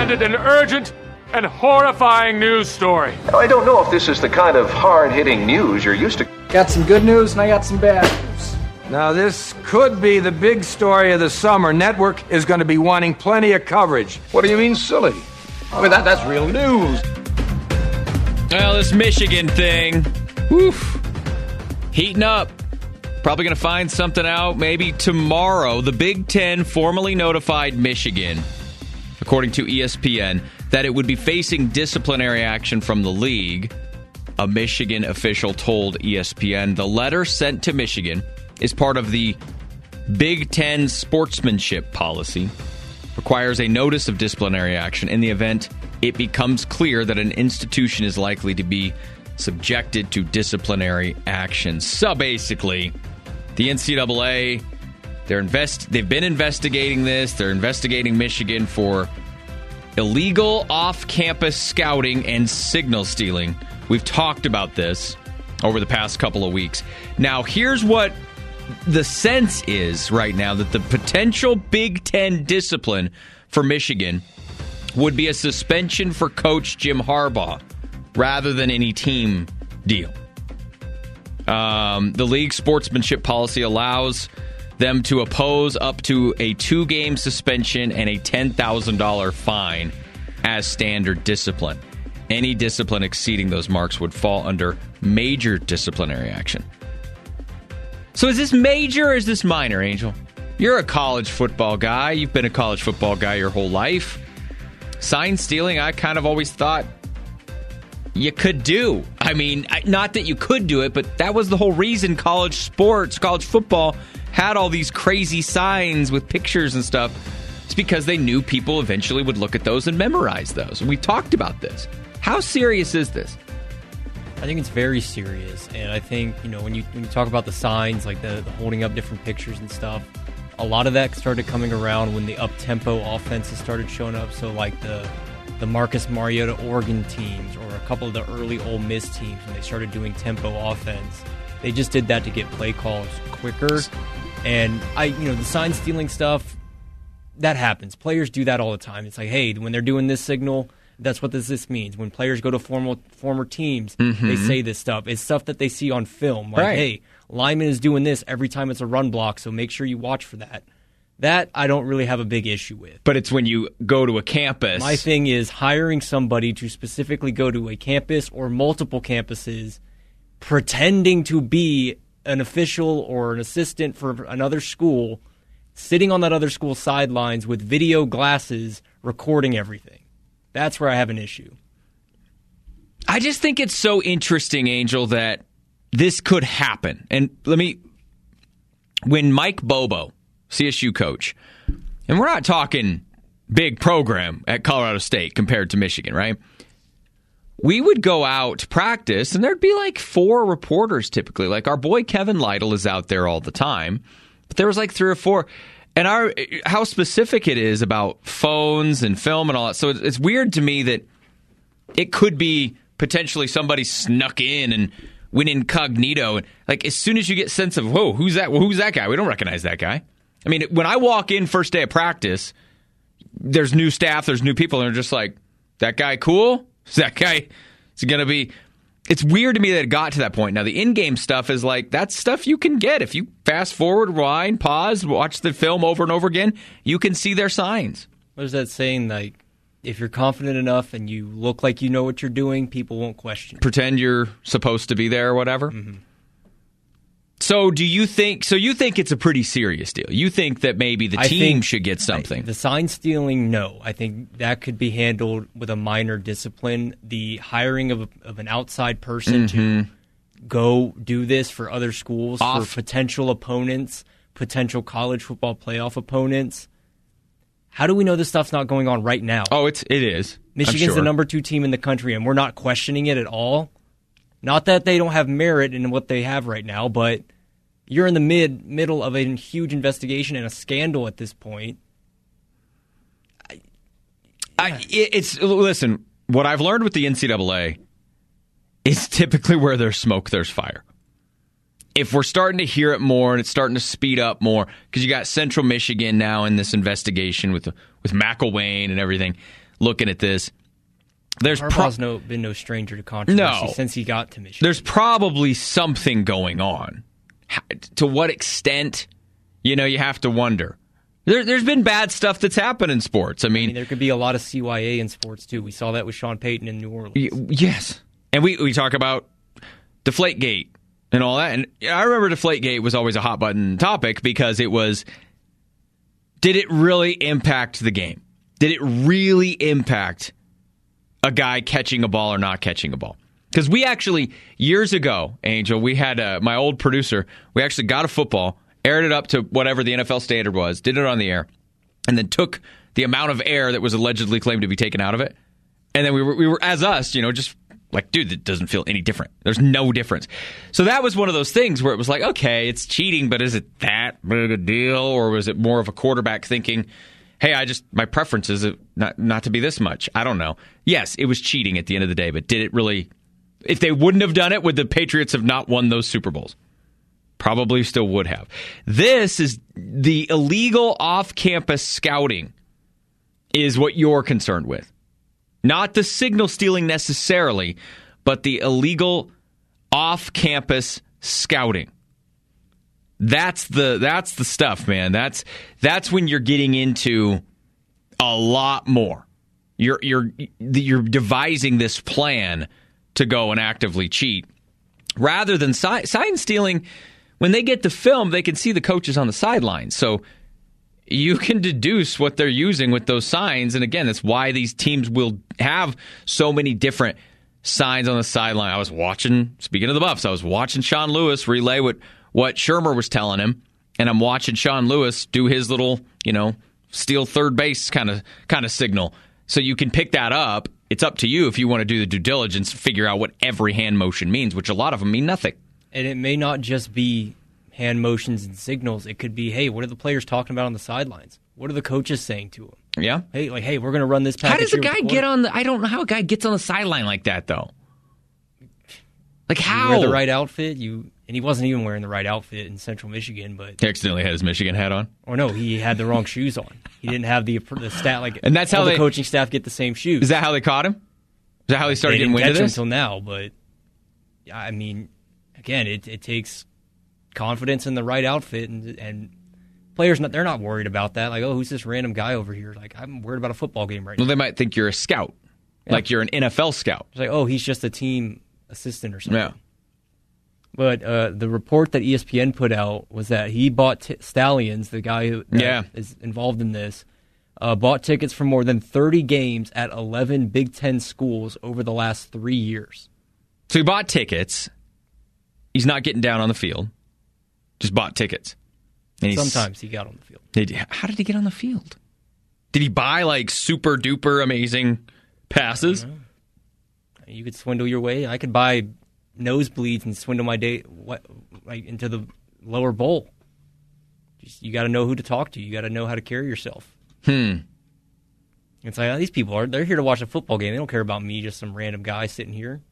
presented an urgent and horrifying news story. Now, I don't know if this is the kind of hard-hitting news you're used to. Got some good news and I got some bad news. Now, this could be the big story of the summer. Network is going to be wanting plenty of coverage. What do you mean, silly? I mean, that's real news. Well, this Michigan thing, heating up. Probably going to find something out maybe tomorrow. The Big Ten formally notified Michigan, according to ESPN, that it would be facing disciplinary action from the league. A Michigan official told ESPN the letter sent to Michigan is part of the Big Ten sportsmanship policy. Requires a notice of disciplinary action in the event it becomes clear that an institution is likely to be subjected to disciplinary action. So basically, the NCAA, they've been investigating this. They're investigating Michigan for illegal off-campus scouting and signal stealing. We've talked about this over the past couple of weeks. Now, here's what the sense is right now, that the potential Big Ten discipline for Michigan would be a suspension for Coach Jim Harbaugh rather than any team deal. The league sportsmanship policy allows them to oppose up to a 2-game suspension and a $10,000 fine as standard discipline. Any discipline exceeding those marks would fall under major disciplinary action. So is this major or is this minor, Angel? You're a college football guy. You've been a college football guy your whole life. Sign stealing, I kind of always thought you could do. I mean, not that you could do it, but that was the whole reason college sports, college football had all these crazy signs with pictures and stuff. It's because they knew people eventually would look at those and memorize those. And we talked about this. How serious is this? I think it's very serious, and I think, when you talk about the signs, like the holding up different pictures and stuff, a lot of that started coming around when the up-tempo offenses started showing up. So like the Marcus Mariota Oregon teams or a couple of the early Ole Miss teams, when they started doing tempo offense, they just did that to get play calls quicker. And the sign stealing stuff, that happens. Players do that all the time. It's like, hey, when they're doing this signal, that's what this means. When players go to former teams, they say this stuff. It's stuff that they see on film. Like, hey, Lyman is doing this every time it's a run block, so make sure you watch for that. That I don't really have a big issue with. But it's when you go to a campus. My thing is hiring somebody to specifically go to a campus or multiple campuses, pretending to be an official or an assistant for another school, sitting on that other school's sidelines with video glasses recording everything. That's where I have an issue. I just think it's so interesting, Angel, that this could happen. And when Mike Bobo, CSU coach, and we're not talking big program at Colorado State compared to Michigan, right? We would go out to practice, and there'd be like 4 reporters typically. Like our boy Kevin Lytle is out there all the time, but there was like 3 or 4. And how specific it is about phones and film and all that. So it's weird to me that it could be potentially somebody snuck in and went incognito. And like as soon as you get sense of, whoa, who's that? Well, who's that guy? We don't recognize that guy. I mean, when I walk in first day of practice, there's new staff, there's new people, and they're just like, that guy cool? Is that guy, is he going to be... It's weird to me that it got to that point. Now, the in-game stuff is like, that's stuff you can get. If you fast forward, rewind, pause, watch the film over and over again, you can see their signs. What is that saying? Like, if you're confident enough and you look like you know what you're doing, people won't question you. Pretend you're supposed to be there or whatever? Mm-hmm. So you think it's a pretty serious deal? You think that maybe the team should get something? The sign stealing, no. I think that could be handled with a minor discipline. The hiring of an outside person to go do this for other schools, for potential opponents, potential college football playoff opponents. How do we know this stuff's not going on right now? Oh, it is. Michigan's the number 2 team in the country, and we're not questioning it at all. Not that they don't have merit in what they have right now, but you're in the middle of a huge investigation and a scandal at this point. Listen, what I've learned with the NCAA is typically where there's smoke, there's fire. If we're starting to hear it more and it's starting to speed up more, because you got Central Michigan now in this investigation with McElwain and everything, looking at this. Harbaugh's been no stranger to controversy since he got to Michigan. There's probably something going on. To what extent, you have to wonder. There's been bad stuff that's happened in sports. I mean, there could be a lot of CYA in sports, too. We saw that with Sean Payton in New Orleans. Yes. And we talk about Deflategate and all that. And I remember Deflategate was always a hot-button topic because it was, did it really impact the game? Did it really impact a guy catching a ball or not catching a ball? Because we actually, years ago, Angel, we had my old producer, we actually got a football, aired it up to whatever the NFL standard was, did it on the air, and then took the amount of air that was allegedly claimed to be taken out of it. And then we were as us, just like, dude, it doesn't feel any different. There's no difference. So that was one of those things where it was like, okay, it's cheating, but is it that big a deal? Or was it more of a quarterback thinking, hey, my preference is not to be this much? I don't know. Yes, it was cheating at the end of the day, but did it really? If they wouldn't have done it, would the Patriots have not won those Super Bowls? Probably still would have. This is the illegal off-campus scouting is what you're concerned with. Not the signal stealing necessarily, but the illegal off-campus scouting. That's the stuff, man. That's when you're getting into a lot more. You're devising this plan to go and actively cheat rather than sign stealing. When they get the film, they can see the coaches on the sidelines. So you can deduce what they're using with those signs. And again, that's why these teams will have so many different signs on the sideline. I was watching, speaking of the Buffs, I was watching Sean Lewis relay what Shermer was telling him. And I'm watching Sean Lewis do his little, steal third base kind of signal. So you can pick that up. It's up to you if you want to do the due diligence, figure out what every hand motion means, which a lot of them mean nothing. And it may not just be hand motions and signals. It could be, hey, what are the players talking about on the sidelines? What are the coaches saying to them? Yeah. Hey, we're going to run this package. How does a guy get on I don't know how a guy gets on the sideline like that, though. Like, how? You wear the right outfit. And he wasn't even wearing the right outfit in Central Michigan, but he accidentally had his Michigan hat on. Or no, he had the wrong shoes on. He didn't have the stat and that's how the coaching staff get the same shoes. Is that how they caught him? Is that how he started getting wind of this? Until now, but I mean, again, it takes confidence in the right outfit, and players they're not worried about that. Like, oh, who's this random guy over here? Like, I'm worried about a football game right now. Well, they might think you're a scout, like you're an NFL scout. It's like, oh, he's just a team assistant or something. Yeah. But the report that ESPN put out was that he bought Stallions, the guy who is involved in this, bought tickets for more than 30 games at 11 Big Ten schools over the last 3 years. So he bought tickets. He's not getting down on the field. Just bought tickets. And sometimes he got on the field. How did he get on the field? Did he buy like super duper amazing passes? You could swindle your way. I could buy nosebleeds and swindle my day into the lower bowl. You got to know who to talk to. You got to know how to carry yourself. It's like, these people they're here to watch a football game. They don't care about me, just some random guy sitting here.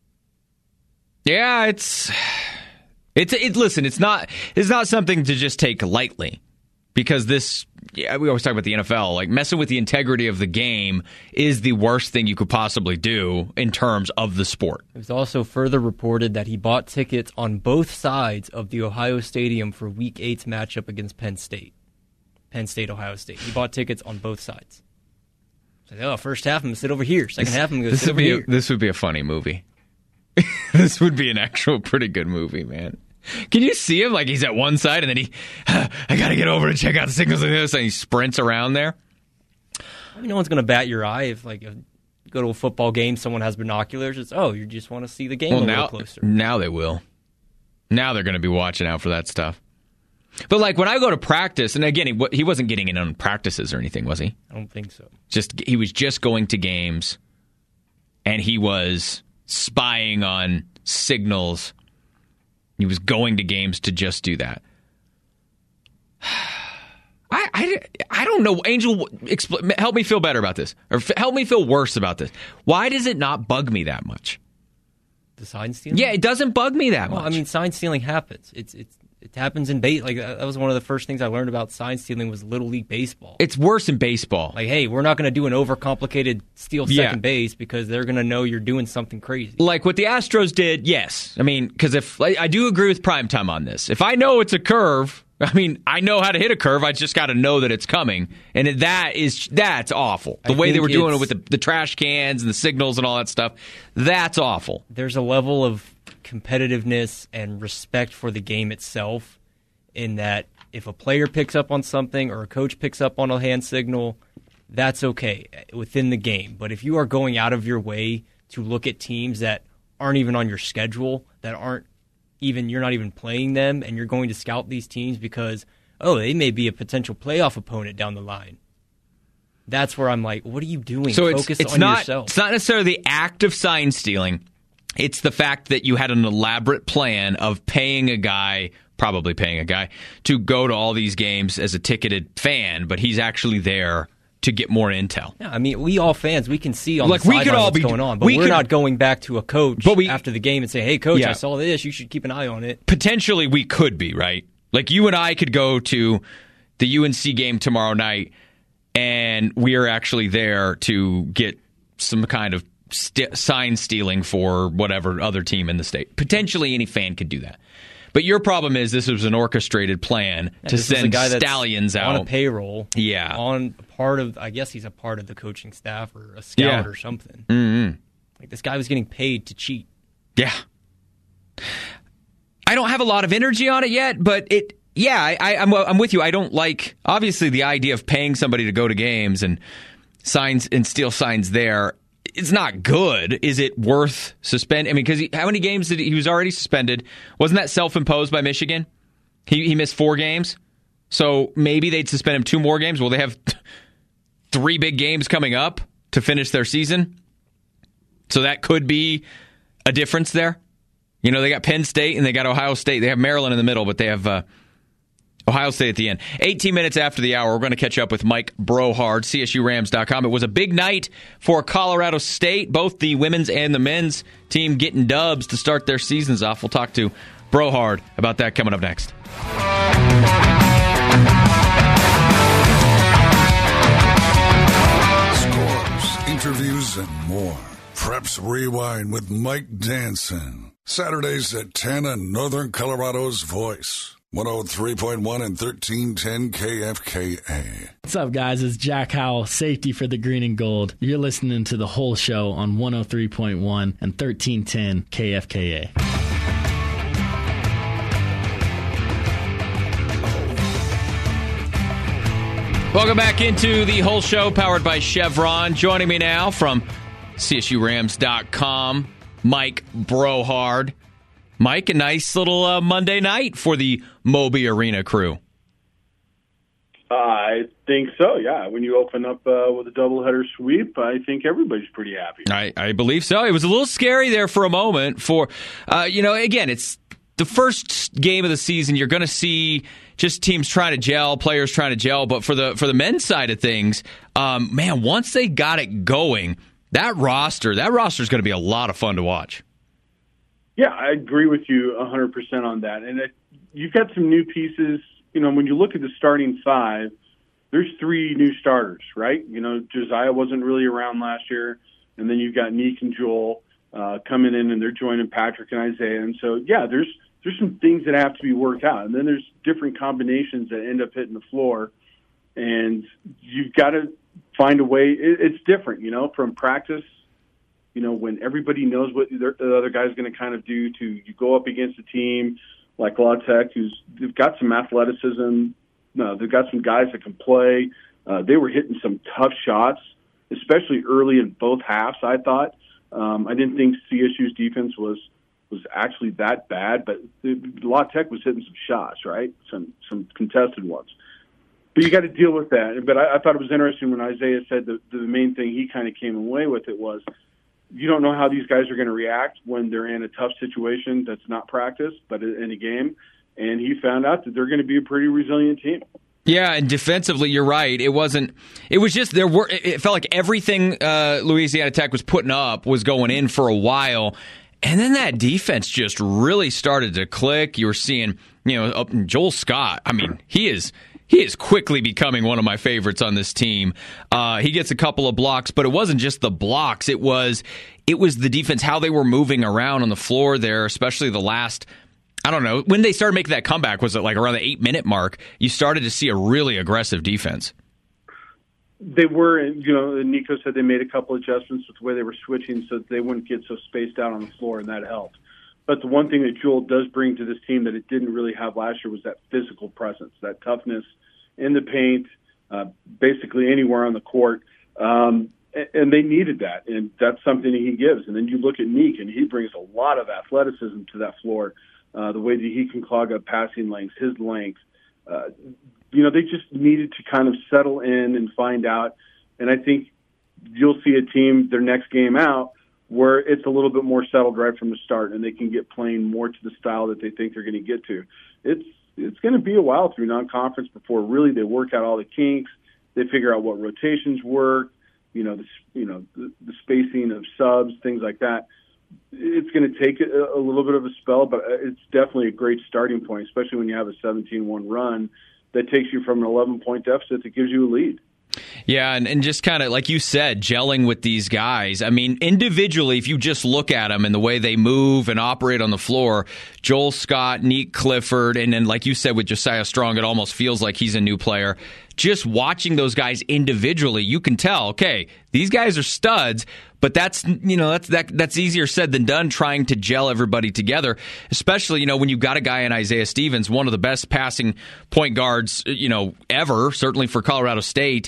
Yeah, listen, it's not something to just take lightly, because we always talk about the NFL, like messing with the integrity of the game is the worst thing you could possibly do in terms of the sport. It was also further reported that he bought tickets on both sides of the Ohio Stadium for Week 8's matchup against Penn State. Penn State, Ohio State. He bought tickets on both sides. It's like, first half I'm going to sit over here. Second half I'm going to sit over here. This would be a funny movie. This would be an actual pretty good movie, man. Can you see him? Like, he's at one side, and then I got to get over to check out the signals on the other side, and he sprints around there. I mean, no one's going to bat your eye if, you go to a football game, someone has binoculars. It's, you just want to see the game a little closer. Now they will. Now they're going to be watching out for that stuff. But, when I go to practice, and again, he wasn't getting in on practices or anything, was he? I don't think so. He was just going to games, and he was spying on signals. He was going to games to just do that. I don't know. Angel, help me feel better about this. Or help me feel worse about this. Why does it not bug me that much? The sign stealing? Yeah, it doesn't bug me that much. I mean, sign stealing happens. It's It happens in base. Like that was one of the first things I learned about sign stealing was Little League baseball. It's worse in baseball. Like, hey, we're not going to do an overcomplicated steal second base because they're going to know you're doing something crazy. Like what the Astros did, yes. I mean, because if I do agree with Primetime on this. If I know it's a curve, I mean, I know how to hit a curve. I just got to know that it's coming, and that's awful. The way they were doing it with the trash cans and the signals and all that stuff, that's awful. There's a level of competitiveness and respect for the game itself in that if a player picks up on something or a coach picks up on a hand signal, that's okay within the game. But if you are going out of your way to look at teams that aren't even on your schedule, that you're not even playing them, and you're going to scout these teams because, they may be a potential playoff opponent down the line. That's where I'm like, what are you doing? So Focus on yourself. It's not necessarily the act of sign stealing. It's the fact that you had an elaborate plan of probably paying a guy, to go to all these games as a ticketed fan, but he's actually there to get more intel. Yeah, I mean, we all fans, we can see on the sideline what's going on, but we're not going back to a coach after the game and say, hey, coach, I saw this. You should keep an eye on it. Potentially we could be, right? Like you and I could go to the UNC game tomorrow night, and we are actually there to get some kind of sign stealing for whatever other team in the state. Potentially any fan could do that. But your problem is this was an orchestrated plan to send stallions out. On a payroll. Yeah. I guess he's a part of the coaching staff or a scout or something. Mm-hmm. Like this guy was getting paid to cheat. Yeah. I don't have a lot of energy on it yet, but I'm with you. I don't like, obviously, the idea of paying somebody to go to games and steal signs there. It's not good. Is it worth suspending? I mean, because how many games did he was already suspended? Wasn't that self-imposed by Michigan? He missed 4 games. So maybe they'd suspend him 2 more games. Well, they have 3 big games coming up to finish their season. So that could be a difference there. You know, they got Penn State and they got Ohio State. They have Maryland in the middle, but they have Ohio State at the end. 18 minutes after the hour, we're going to catch up with Mike Brohard, CSURams.com. It was a big night for Colorado State. Both the women's and the men's team getting dubs to start their seasons off. We'll talk to Brohard about that coming up next. Scores, interviews, and more. Preps Rewind with Mike Danson. Saturdays at 10 on Northern Colorado's Voice. 103.1 and 1310 KFKA. What's up, guys? It's Jack Howell, safety for the Green and Gold. You're listening to the whole show on 103.1 and 1310 KFKA. Welcome back into the whole show, powered by Chevron. Joining me now from CSURams.com, Mike Brohard. Mike, a nice little Monday night for the Moby Arena crew. I think so, yeah. When you open up with a doubleheader sweep, I think everybody's pretty happy. I believe so. It was a little scary there for a moment. Again, it's the first game of the season. You're going to see just teams trying to gel, players trying to gel. But for the men's side of things, once they got it going, that roster is going to be a lot of fun to watch. Yeah, I agree with you 100% on that. And you've got some new pieces. You know, when you look at the starting 5, there's 3 new starters, right? You know, Josiah wasn't really around last year. And then you've got Neek and Joel coming in, and they're joining Patrick and Isaiah. And so, yeah, there's some things that have to be worked out. And then there's different combinations that end up hitting the floor. And you've got to find a way. It's different, you know, from practice. You know, when everybody knows what the other guy's going to kind of do, to you go up against a team like La Tech, they've got some athleticism. They've got some guys that can play. They were hitting some tough shots, especially early in both halves, I thought. I didn't think CSU's defense was actually that bad, but La Tech was hitting some shots, right? Some contested ones. But you got to deal with that. But I thought it was interesting when Isaiah said the main thing he kind of came away with it was, you don't know how these guys are going to react when they're in a tough situation that's not practice, but in a game. And he found out that they're going to be a pretty resilient team. Yeah, and defensively, you're right. It was just it felt like everything Louisiana Tech was putting up was going in for a while. And then that defense just really started to click. You were seeing, Joel Scott. I mean, he is quickly becoming one of my favorites on this team. He gets a couple of blocks, but it wasn't just the blocks. It was the defense, how they were moving around on the floor there, especially the last, I don't know, when they started making that comeback, was it like around the 8-minute mark, you started to see a really aggressive defense. They were, Nico said they made a couple adjustments with the way they were switching so that they wouldn't get so spaced out on the floor, and that helped. But the one thing that Joel does bring to this team that it didn't really have last year was that physical presence, that toughness in the paint, basically anywhere on the court. And they needed that, and that's something that he gives. And then you look at Neek, and he brings a lot of athleticism to that floor, the way that he can clog up passing lanes, his length. They just needed to kind of settle in and find out. And I think you'll see a team their next game out where it's a little bit more settled right from the start, and they can get playing more to the style that they think they're going to get to. It's going to be a while through non-conference before really they work out all the kinks. They figure out what rotations work, the spacing of subs, things like that. It's going to take a little bit of a spell, but it's definitely a great starting point, especially when you have a 17-1 run that takes you from an 11-point deficit that gives you a lead. Yeah, and just kind of, like you said, gelling with these guys. I mean, individually, if you just look at them and the way they move and operate on the floor, Joel Scott, Neek Clifford, and then, like you said, with Josiah Strong, it almost feels like he's a new player. Just watching those guys individually, you can tell, okay, these guys are studs, but that's easier said than done, trying to gel everybody together, especially, when you've got a guy in Isaiah Stevens, one of the best passing point guards, ever, certainly for Colorado State,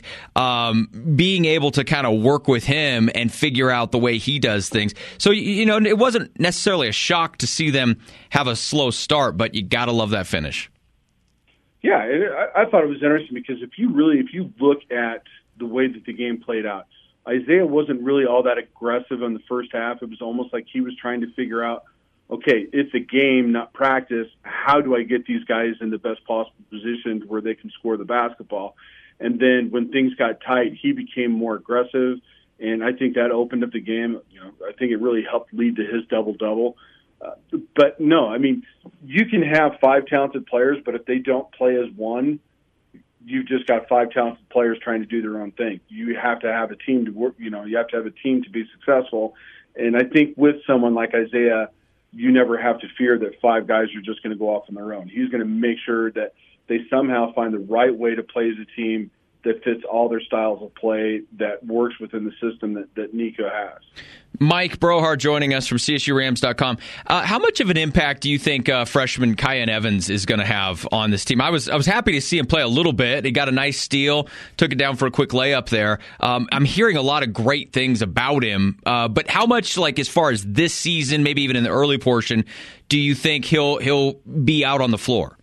being able to kind of work with him and figure out the way he does things. So, it wasn't necessarily a shock to see them have a slow start, but you got to love that finish. Yeah, I thought it was interesting because if you look at the way that the game played out, Isaiah wasn't really all that aggressive in the first half. It was almost like he was trying to figure out, okay, it's a game, not practice. How do I get these guys in the best possible position where they can score the basketball? And then when things got tight, he became more aggressive, and I think that opened up the game. I think it really helped lead to his double-double. But no, I mean, you can have 5 talented players, but if they don't play as one, you've just got 5 talented players trying to do their own thing. You have to have a team to work, you have to have a team to be successful. And I think with someone like Isaiah, you never have to fear that 5 guys are just going to go off on their own. He's going to make sure that they somehow find the right way to play as a team that fits all their styles of play, that works within the system that Nico has. Mike Brohart joining us from CSURams.com. How much of an impact do you think freshman Kyan Evans is going to have on this team? I was happy to see him play a little bit. He got a nice steal, took it down for a quick layup there. I'm hearing a lot of great things about him, but how much, like as far as this season, maybe even in the early portion, do you think he'll be out on the floor?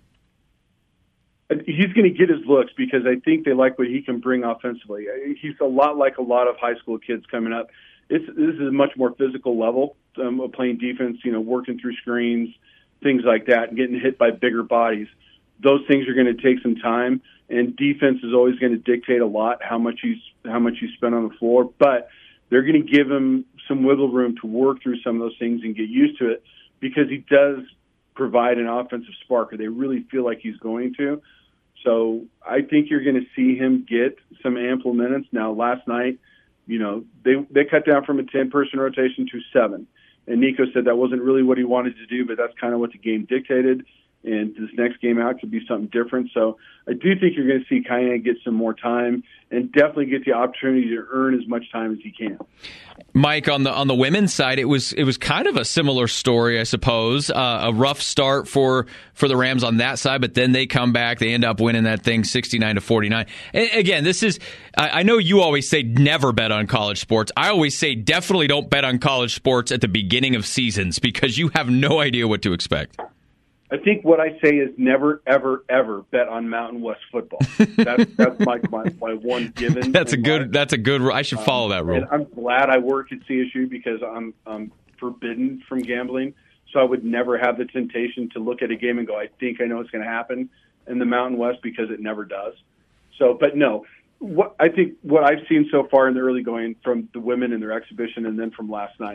He's going to get his looks because I think they like what he can bring offensively. He's a lot like a lot of high school kids coming up. This is a much more physical level of playing defense, working through screens, things like that, and getting hit by bigger bodies. Those things are going to take some time, and defense is always going to dictate a lot how much you spend on the floor. But they're going to give him some wiggle room to work through some of those things and get used to it because he does provide an offensive spark, or they really feel like he's going to. So I think you're going to see him get some ample minutes. Now, last night, they cut down from a 10-person rotation to 7. And Nico said that wasn't really what he wanted to do, but that's kind of what the game dictated. And this next game out could be something different. So I do think you're going to see Kyan get some more time and definitely get the opportunity to earn as much time as he can. Mike, on the women's side, it was kind of a similar story, I suppose. A rough start for the Rams on that side, but then they come back. They end up winning that thing 69-49. And again, this is I know you always say never bet on college sports. I always say definitely don't bet on college sports at the beginning of seasons because you have no idea what to expect. I think what I say is never, ever, ever bet on Mountain West football. That's my one given. That's a good. I should follow that rule. And I'm glad I work at CSU because I'm forbidden from gambling. So I would never have the temptation to look at a game and go, I think I know what's going to happen in the Mountain West because it never does. So, but no, I think what I've seen so far in the early going from the women in their exhibition and then from last night,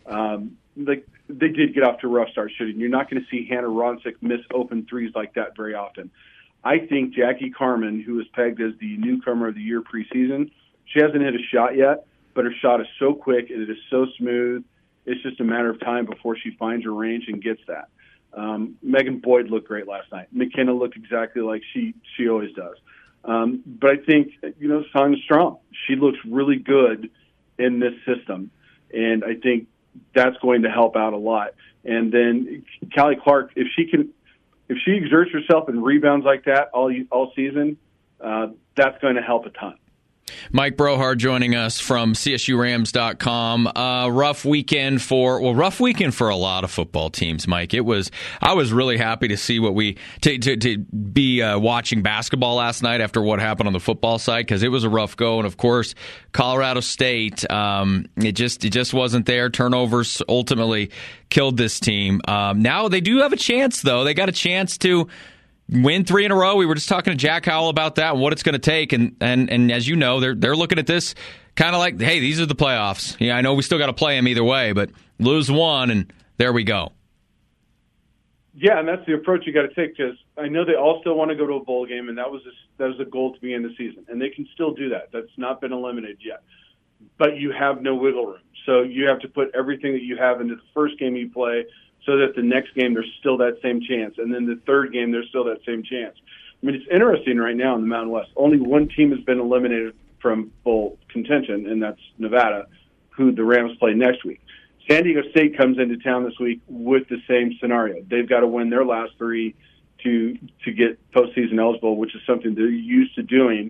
They did get off to a rough start shooting. You're not going to see Hannah Ronsick miss open threes like that very often. I think Jackie Carman, who was pegged as the newcomer of the year preseason, she hasn't hit a shot yet, but her shot is so quick and it is so smooth. It's just a matter of time before she finds her range and gets that. Megan Boyd looked great last night. McKenna looked exactly like she always does. But I think, Sonia Strong, she looks really good in this system. And I think that's going to help out a lot. And then Callie Clark, if she exerts herself and rebounds like that all season, that's going to help a ton. Mike Brohard joining us from CSURams.com. Rough weekend for a lot of football teams, Mike. I was really happy to see to be watching basketball last night after what happened on the football side, because it was a rough go. And of course, Colorado State, it just wasn't there. Turnovers ultimately killed this team. Now they do have a chance, though. They got a chance to win 3 in a row. We were just talking to Jack Howell about that and what it's going to take. And as you know, they're looking at this kind of like, hey, these are the playoffs. Yeah, I know we still got to play them either way, but lose one and there we go. Yeah, and that's the approach you got to take, because I know they all still want to go to a bowl game, and that was the goal to begin the season, and they can still do that. That's not been eliminated yet, but you have no wiggle room. So you have to put everything that you have into the first game you play, so that the next game there's still that same chance. And then the third game there's still that same chance. I mean, it's interesting right now in the Mountain West. Only one team has been eliminated from bowl contention, and that's Nevada, who the Rams play next week. San Diego State comes into town this week with the same scenario. They've got to win their last 3 to get postseason eligible, which is something they're used to doing.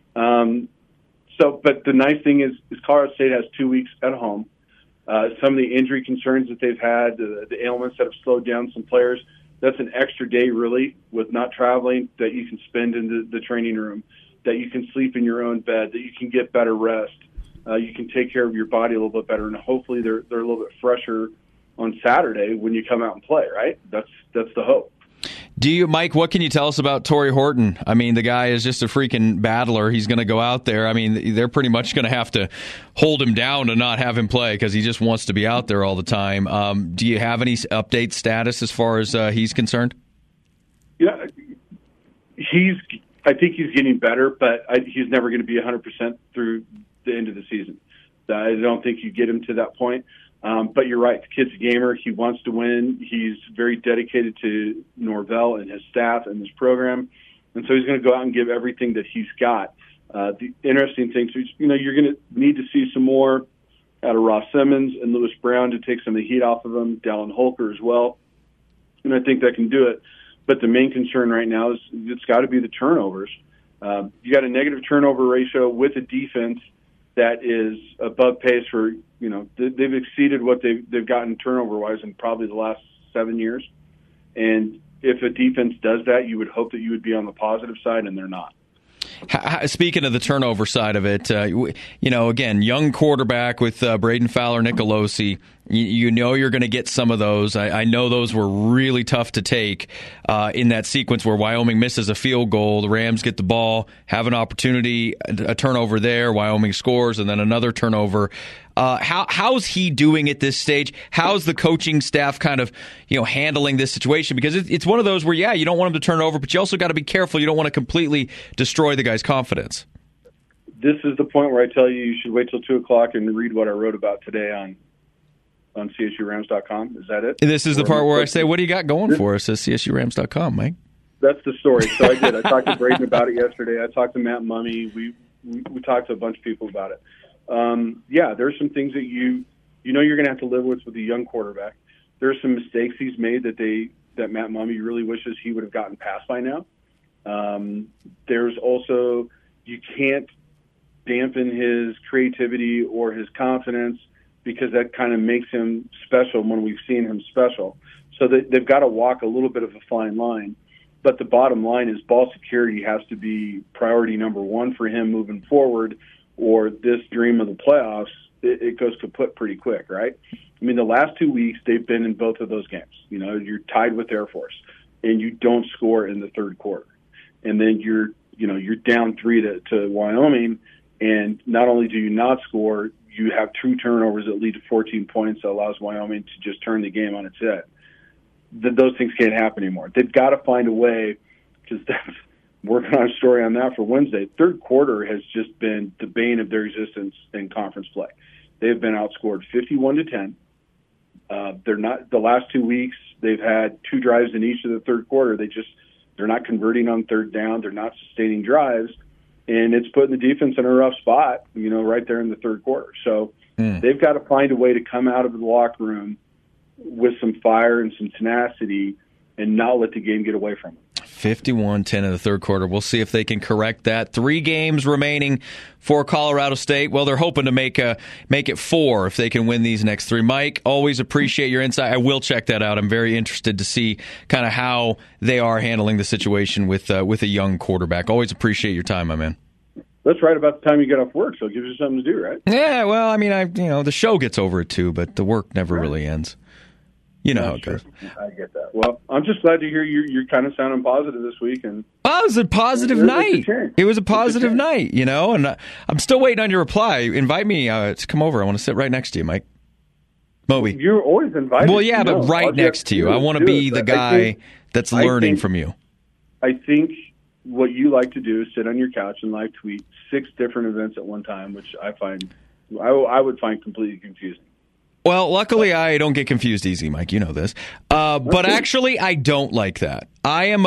But the nice thing is Colorado State has 2 weeks at home. Some of the injury concerns that they've had, the ailments that have slowed down some players, that's an extra day, really, with not traveling, that you can spend in the training room, that you can sleep in your own bed, that you can get better rest, you can take care of your body a little bit better, and hopefully they're a little bit fresher on Saturday when you come out and play, right? That's the hope. Mike, what can you tell us about Torrey Horton? I mean, the guy is just a freaking battler. He's going to go out there. I mean, they're pretty much going to have to hold him down to not have him play, because he just wants to be out there all the time. Do you have any update status as far as he's concerned? Yeah, I think he's getting better, but he's never going to be 100% through the end of the season. I don't think you get him to that point. But you're right. The kid's a gamer. He wants to win. He's very dedicated to Norvell and his staff and his program. And so he's going to go out and give everything that he's got. The interesting thing is, you're going to need to see some more out of Ross Simmons and Lewis Brown to take some of the heat off of him, Dallin Holker as well. And I think that can do it. But the main concern right now is it's got to be the turnovers. You got a negative turnover ratio with a defense that is above pace for, they've exceeded what they've gotten turnover-wise in probably the last 7 years. And if a defense does that, you would hope that you would be on the positive side, and they're not. Speaking of the turnover side of it, again, young quarterback with Braden Fowler-Nicolosi, you know you're going to get some of those. I know those were really tough to take in that sequence where Wyoming misses a field goal. The Rams get the ball, have an opportunity, a turnover there. Wyoming scores, and then another turnover. How's he doing at this stage? How's the coaching staff kind of handling this situation? Because it's one of those where, you don't want him to turn over, but you also got to be careful. You don't want to completely destroy the guy's confidence. This is the point where I tell you should wait till 2 o'clock and read what I wrote about today on CSURams.com. Is that it? This is the part where I say, what do you got going for us at CSURams.com, Mike? That's the story. So I did. I talked to Braden about it yesterday. I talked to Matt Mummy. We talked to a bunch of people about it. There's some things that you're going to have to live with a young quarterback. There's some mistakes he's made that Matt Mummy really wishes he would have gotten past by now. There's also, you can't dampen his creativity or his confidence, because that kind of makes him special when we've seen him special. So they've got to walk a little bit of a fine line. But the bottom line is ball security has to be priority number one for him moving forward, or this dream of the playoffs, it goes kaput pretty quick, right? I mean, the last 2 weeks, they've been in both of those games. You're tied with Air Force, and you don't score in the third quarter. And then you're down 3 to Wyoming, And not only do you not score, you have 2 turnovers that lead to 14 points that allows Wyoming to just turn the game on its head. Those things can't happen anymore. They've got to find a way, because that's working on a story on that for Wednesday. Third quarter has just been the bane of their existence in conference play. They've been outscored 51-10. They're not, the last 2 weeks, they've had 2 drives in each of the third quarter. They're not converting on third down. They're not sustaining drives. And it's putting the defense in a rough spot, right there in the third quarter. So they've got to find a way to come out of the locker room with some fire and some tenacity and not let the game get away from them. 51-10 in the third quarter. We'll see if they can correct that. 3 games remaining for Colorado State. Well, they're hoping to make it 4 if they can win these next 3. Mike, always appreciate your insight. I will check that out. I'm very interested to see kind of how they are handling the situation with a young quarterback. Always appreciate your time, my man. That's right about the time you get off work, so it gives you something to do, right? Yeah, well, I mean, the show gets over it too, but the work never really ends. You know how it goes. I get that. Well, I'm just glad to hear you're kind of sounding positive this week. And it was a positive night. It was a positive night, and I'm still waiting on your reply. Invite me to come over. I want to sit right next to you, Mike. Moby. You're always invited. Well, yeah, but right next to you. I want to be the guy that's learning from you. I think what you like to do is sit on your couch and live tweet 6 different events at one time, which I would find completely confusing. Well, luckily I don't get confused easy, Mike. You know this. But actually, I don't like that. I'm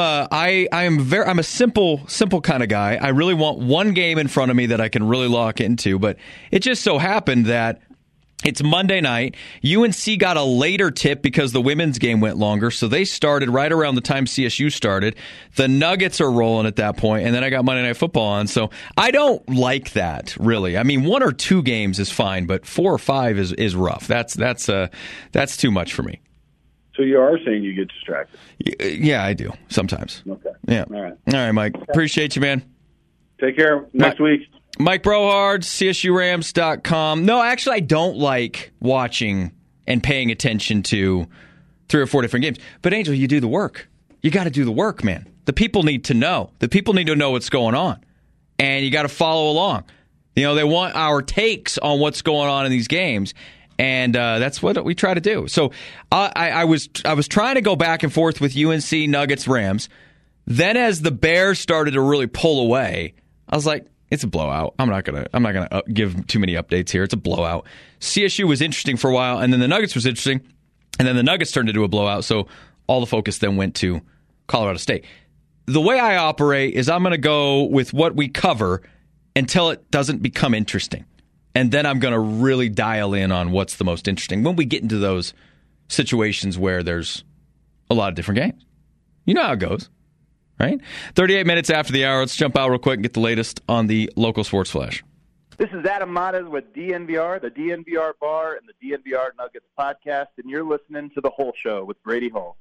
a simple kind of guy. I really want one game in front of me that I can really lock into. But it just so happened that it's Monday night. UNC got a later tip because the women's game went longer, so they started right around the time CSU started. The Nuggets are rolling at that point, and then I got Monday Night Football on. So I don't like that, really. I mean, 1 or 2 games is fine, but 4 or 5 is rough. That's too much for me. So you are saying you get distracted? Yeah, I do sometimes. Okay. Yeah. All right, Mike. Appreciate you, man. Take care. Next week. Mike Brohard, CSURams.com. No, actually, I don't like watching and paying attention to 3 or 4 different games. But, Angel, you do the work. You got to do the work, man. The people need to know. The people need to know what's going on. And you got to follow along. They want our takes on what's going on in these games. And that's what we try to do. So I was trying to go back and forth with UNC, Nuggets, Rams. Then as the Bears started to really pull away, I was like, it's a blowout. I'm not gonna give too many updates here. It's a blowout. CSU was interesting for a while, and then the Nuggets was interesting, and then the Nuggets turned into a blowout. So all the focus then went to Colorado State. The way I operate is I'm going to go with what we cover until it doesn't become interesting, and then I'm going to really dial in on what's the most interesting when we get into those situations where there's a lot of different games. You know how it goes. Right? 38 minutes after the hour. Let's jump out real quick and get the latest on the local sports flash. This is Adam Mares with DNVR, the DNVR Bar, and the DNVR Nuggets podcast, and you're listening to The Whole Show with Brady Hall.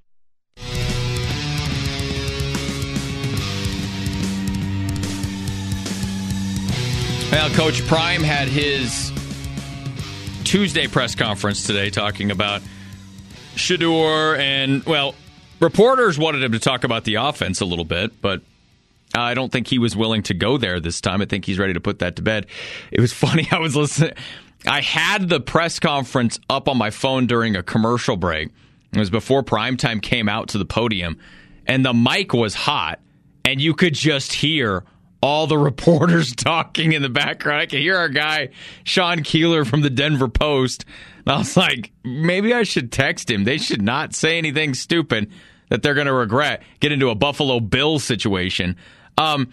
Well, Coach Prime had his Tuesday press conference today talking about Shedeur and, well, reporters wanted him to talk about the offense a little bit, but I don't think he was willing to go there this time. I think he's ready to put that to bed. It was funny. I was listening. I had the press conference up on my phone during a commercial break. It was before Primetime came out to the podium, and the mic was hot, and you could just hear all the reporters talking in the background. I could hear our guy, Sean Keeler from the Denver Post. And I was like, maybe I should text him. They should not say anything stupid that they're going to regret, get into a Buffalo Bills situation. Sean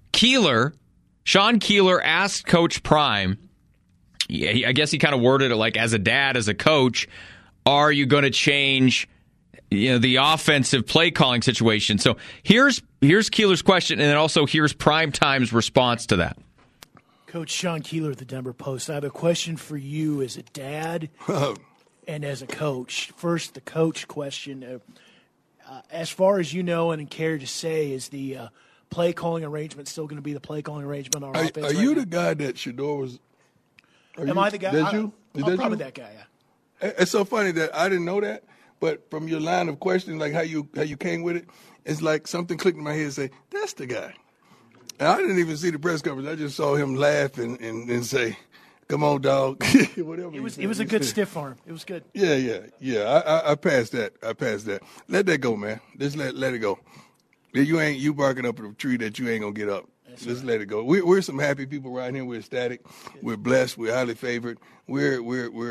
Keeler asked Coach Prime, I guess he kind of worded it like, as a dad, as a coach, are you going to change the offensive play calling situation? So here's Keeler's question, and then also here's Primetime's response to that. Coach Sean Keeler at the Denver Post. I have a question for you as a dad and as a coach. First, the coach question. As far as you know and care to say, is the play calling arrangement still going to be the play calling arrangement on offense? Are you the guy that Shedeur was? Am I the guy? I'm probably that guy. Yeah. It's so funny that I didn't know that, but from your line of questioning, like how you came with it, it's like something clicked in my head and say, that's the guy. And I didn't even see the press conference. I just saw him laugh and say, "Come on, dog." Whatever. It was a good stiff arm. It was good. Yeah. I passed that. Let that go, man. Just let it go. You barking up a tree that you ain't gonna get up. Just let it go. We're some happy people right here. We're ecstatic. We're blessed. We're highly favored. We're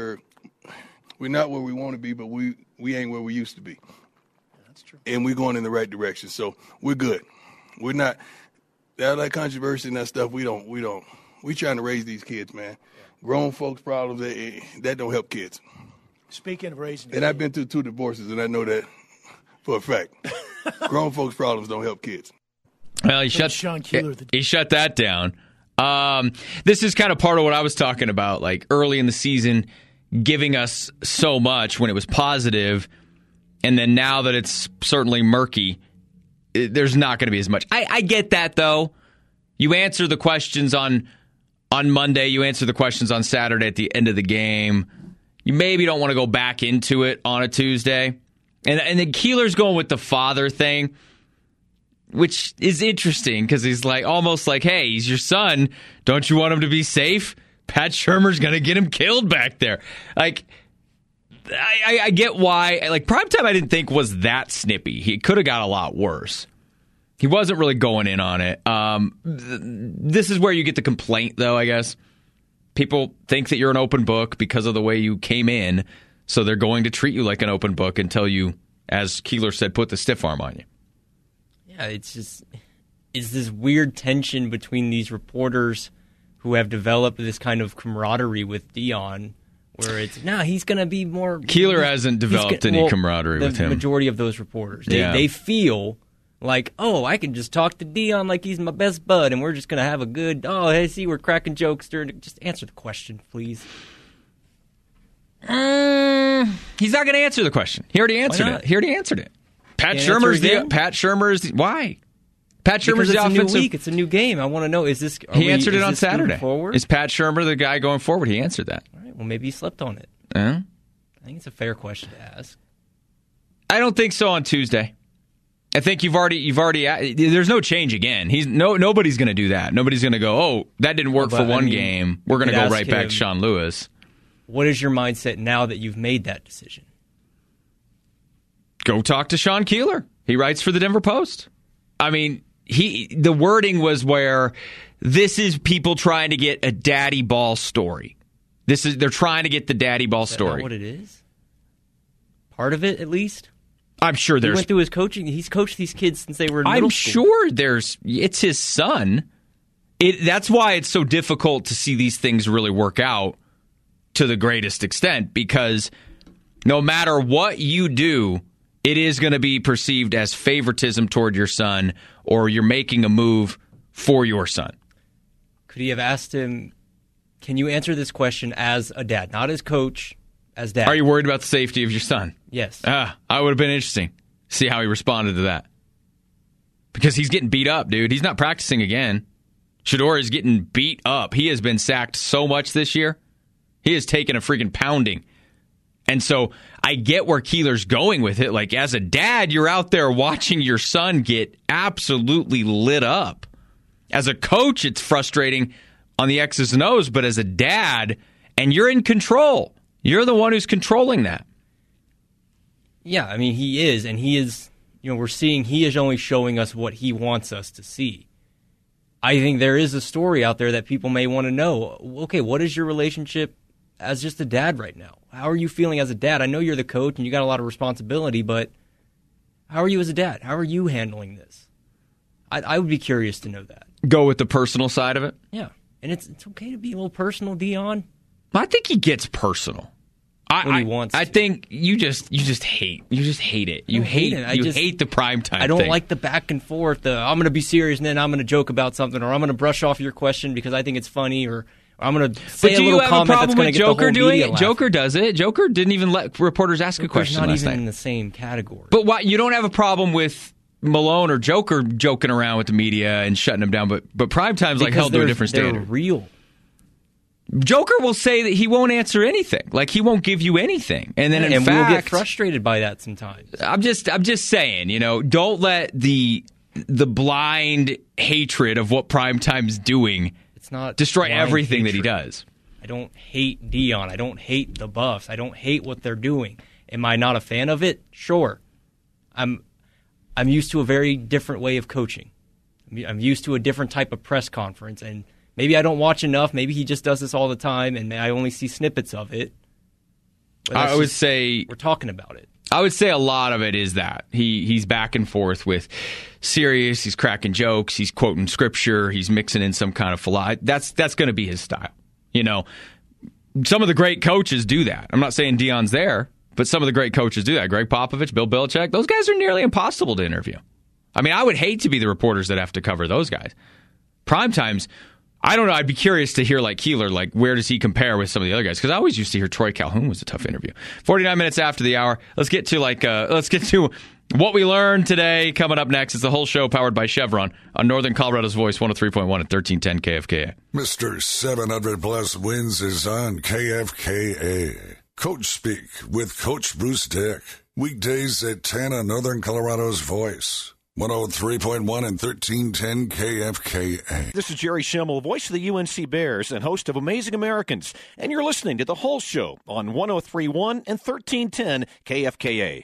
not where we want to be, but we ain't where we used to be. That's true. And we're going in the right direction. So we're good. We're not that like controversy and that stuff. We trying to raise these kids, man. Grown folks' problems that don't help kids. Speaking of raising, and I've been through 2 divorces, and I know that for a fact. Grown folks' problems don't help kids. Well, he shut that down. This is kind of part of what I was talking about, like early in the season, giving us so much when it was positive, and then now that it's certainly murky, there's not going to be as much. I get that, though. You answer the questions on Monday. You answer the questions on Saturday at the end of the game. You maybe don't want to go back into it on a Tuesday. And then Keeler's going with the father thing, which is interesting because he's like almost like, hey, he's your son. Don't you want him to be safe? Pat Shurmur's going to get him killed back there. Like, I get why. Like, Primetime I didn't think was that snippy. He could have got a lot worse. He wasn't really going in on it. This is where you get the complaint, though, I guess. People think that you're an open book because of the way you came in, so they're going to treat you like an open book until you, as Keeler said, put the stiff arm on you. Yeah, it's this weird tension between these reporters who have developed this kind of camaraderie with Deion, where it's, he's going to be more... Keeler hasn't developed any camaraderie with him. The majority of those reporters. They feel like, I can just talk to Deion like he's my best bud, and we're just going to have a good, we're cracking jokes during... Just answer the question, please. He's not going to answer the question. He already answered it. Pat Shurmur's why? Pat Shurmur's the offensive. It's a new week. It's a new game. I want to know, He answered it on Saturday. Is Pat Shurmur the guy going forward? He answered that. All right. Well, maybe he slept on it. I think it's a fair question to ask. I don't think so on Tuesday. I think you've already. There's no change again. Nobody's going to do that. Nobody's going to go, that didn't work for one game. We're going to go right back to Sean Lewis. What is your mindset now that you've made that decision? Go talk to Sean Keeler. He writes for the Denver Post. I mean, the wording was where this is people trying to get a daddy ball story. They're trying to get the daddy ball story. Is that what it is? Part of it, at least? I'm sure he went through his coaching. He's coached these kids since they were in middle school. I'm sure it's his son. That's why it's so difficult to see these things really work out to the greatest extent, because no matter what you do, it is going to be perceived as favoritism toward your son, or you're making a move for your son. Could he have asked him, can you answer this question as a dad, not as coach, as dad? Are you worried about the safety of your son? Yes. I would have been interesting to see how he responded to that. Because he's getting beat up, dude. He's not practicing again. Shedeur is getting beat up. He has been sacked so much this year. He has taken a freaking pounding. And so I get where Keeler's going with it. Like, as a dad, you're out there watching your son get absolutely lit up. As a coach, it's frustrating on the X's and O's, but as a dad, and you're in control. You're the one who's controlling that. Yeah, I mean, he is, and he is, we're seeing he is only showing us what he wants us to see. I think there is a story out there that people may want to know. Okay, what is your relationship as just a dad right now? How are you feeling as a dad? I know you're the coach and you got a lot of responsibility, but how are you as a dad? How are you handling this? I would be curious to know that. Go with the personal side of it? Yeah. And it's okay to be a little personal, Deion. I think he gets personal. He wants I think you just hate it. You hate the primetime. I don't thing. like the back and forth. I'm going to be serious and then I'm going to joke about something, or I'm going to brush off your question because I think it's funny, or I'm going to say a little comment that's going to get the whole media laughing. Joker does it. Joker didn't even let reporters ask a question last night. Not even in the same category. But why you don't have a problem with Malone or Joker joking around with the media and shutting them down, but primetime's like held to a different standard. They're real. Joker will say that he won't answer anything. Like, he won't give you anything. And then in fact, we'll get frustrated by that sometimes. I'm just saying, don't let the the blind hatred of what Primetime's doing. It's not destroy everything hatred. that he does. I don't hate Dion. I don't hate the Buffs. I don't hate what they're doing. Am I not a fan of it? Sure. I'm used to a very different way of coaching. I'm used to a different type of press conference, and maybe I don't watch enough. Maybe he just does this all the time, and I only see snippets of it. I would say we're talking about it. I would say a lot of it is that he's back and forth with serious. He's cracking jokes. He's quoting scripture. He's mixing in some kind of philosophy. That's going to be his style. You know, some of the great coaches do that. I'm not saying Dion's there, but some of the great coaches do that. Greg Popovich, Bill Belichick. Those guys are nearly impossible to interview. I mean, I would hate to be the reporters that have to cover those guys. Primetime's, I don't know. I'd be curious to hear, like Keeler, like where does he compare with some of the other guys? Because I always used to hear Troy Calhoun was a tough interview. 49 minutes after the hour. Let's get to what we learned today. Coming up next, it's the whole show powered by Chevron on Northern Colorado's Voice, 103.1 and 1310 KFKA. Mr. 700 plus wins is on KFKA. Coach Speak with Coach Bruce Dick. Weekdays at 10 on Northern Colorado's Voice. 103.1 and 1310 KFKA. This is Jerry Schimmel, voice of the UNC Bears and host of Amazing Americans. And you're listening to The Whole Show on 103.1 and 1310 KFKA.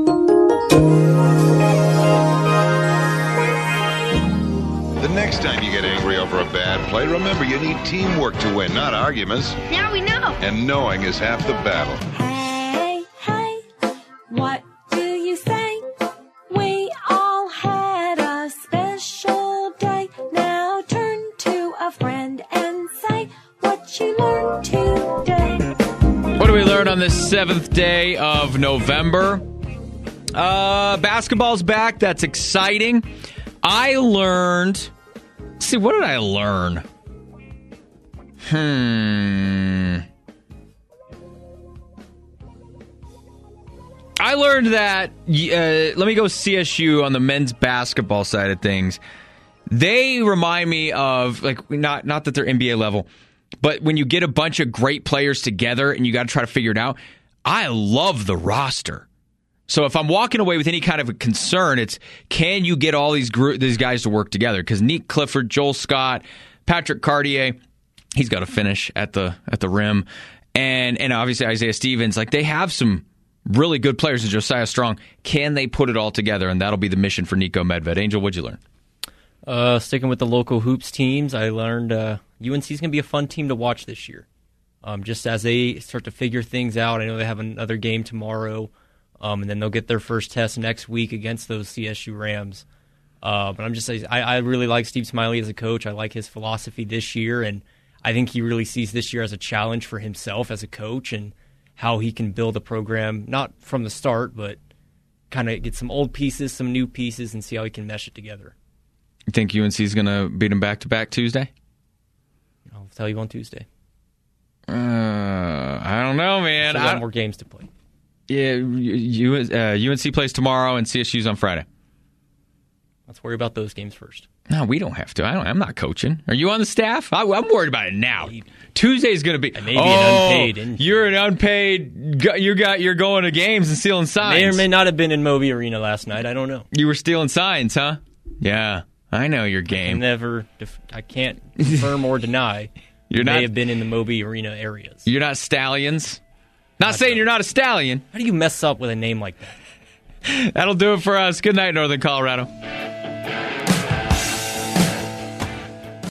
The next time you get angry over a bad play, remember you need teamwork to win, not arguments. Now we know. And knowing is half the battle. Hey, what do you say? We all had a special day. Now turn to a friend and say what you learned today. What do we learn on this 7th day of November? Basketball's back. That's exciting. I learned... See, what did I learn? I learned that, let me go CSU on the men's basketball side of things. They remind me of, like, not that they're NBA level, but when you get a bunch of great players together and you got to try to figure it out, I love the roster. So if I'm walking away with any kind of a concern, it's can you get all these guys to work together? Because Nick Clifford, Joel Scott, Patrick Cartier, he's got to finish at the rim, and obviously Isaiah Stevens. Like, they have some really good players in Josiah Strong. Can they put it all together? And that'll be the mission for Nico Medved. Angel, what'd you learn? Sticking with the local hoops teams, I learned UNC's going to be a fun team to watch this year. Just as they start to figure things out, I know they have another game tomorrow. And then they'll get their first test next week against those CSU Rams. But I'm just saying, I really like Steve Smiley as a coach. I like his philosophy this year, and I think he really sees this year as a challenge for himself as a coach and how he can build a program, not from the start, but kind of get some old pieces, some new pieces, and see how he can mesh it together. You think UNC's going to beat them back-to-back Tuesday? I'll tell you on Tuesday. I don't know, man. A lot more games to play. Yeah, UNC plays tomorrow and CSU's on Friday. Let's worry about those games first. No, we don't have to. I'm not coaching. Are you on the staff? I'm worried about it now. Tuesday's going to be. Maybe an unpaid. You're an unpaid. You're going to games and stealing signs. May or may not have been in Moby Arena last night. I don't know. You were stealing signs, huh? Yeah, I know your game. I can't confirm or deny. You may have been in the Moby Arena areas. You're not stallions. Not saying you're not a stallion. How do you mess up with a name like that? That'll do it for us. Good night, Northern Colorado.